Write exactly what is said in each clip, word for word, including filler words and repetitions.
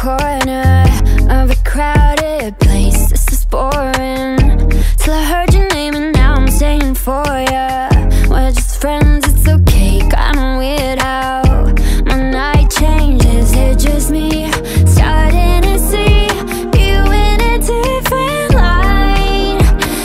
corner of a crowded place. This is boring. Till I heard your name and now I'm saying for ya. We're just friends, it's okay. Kinda weird how my night changes. It's just me starting to see you in a different light.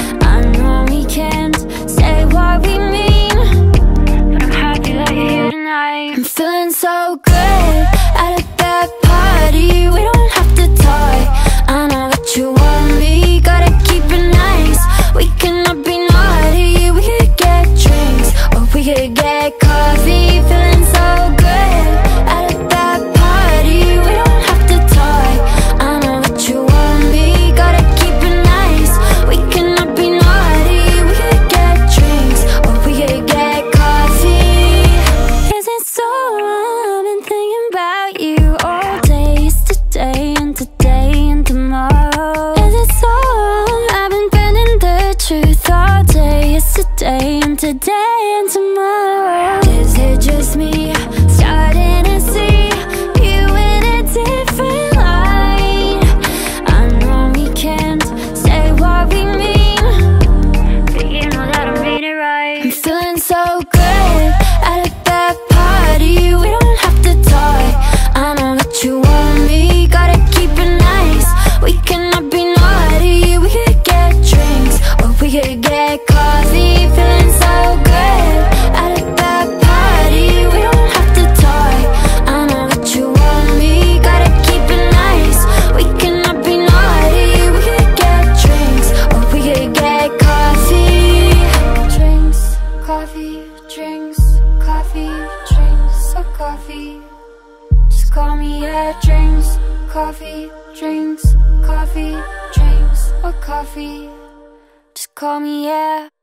I know we can't say what we mean, but I'm happy that you're here tonight. I'm feeling so good at a bad party. We don't have to talk, I know that you want me. Gotta keep it nice, we cannot be naughty. We could get drinks, or we could get coffee. Feeling so good at a bad party. We don't have to talk, I know that you want me. Gotta keep it nice, we cannot be naughty. We could get drinks, or we could get coffee. Is it so wrong? I've been thinking about you all day, yesterday and today and tomorrow. Is it so wrong? I've been bending the truth all day, yesterday and today and tomorrow. Is it just me starting to see you in a different light? I know we can't say what we mean, but you know that I made it right. I'm feeling so good at a bad party. We don't have to talk, I know that you want me. Gotta keep it nice, we cannot be naughty. We could get drinks, or we could get coffee. Feeling so good at a bad party. We don't have to talk, I know that you want me. Gotta keep it nice, we cannot be naughty. We could get drinks, or we could get coffee. Drinks, coffee, drinks, coffee, drinks, or coffee. Just call me, yeah. Drinks, coffee, drinks, coffee, drinks, or coffee. Just call me, yeah.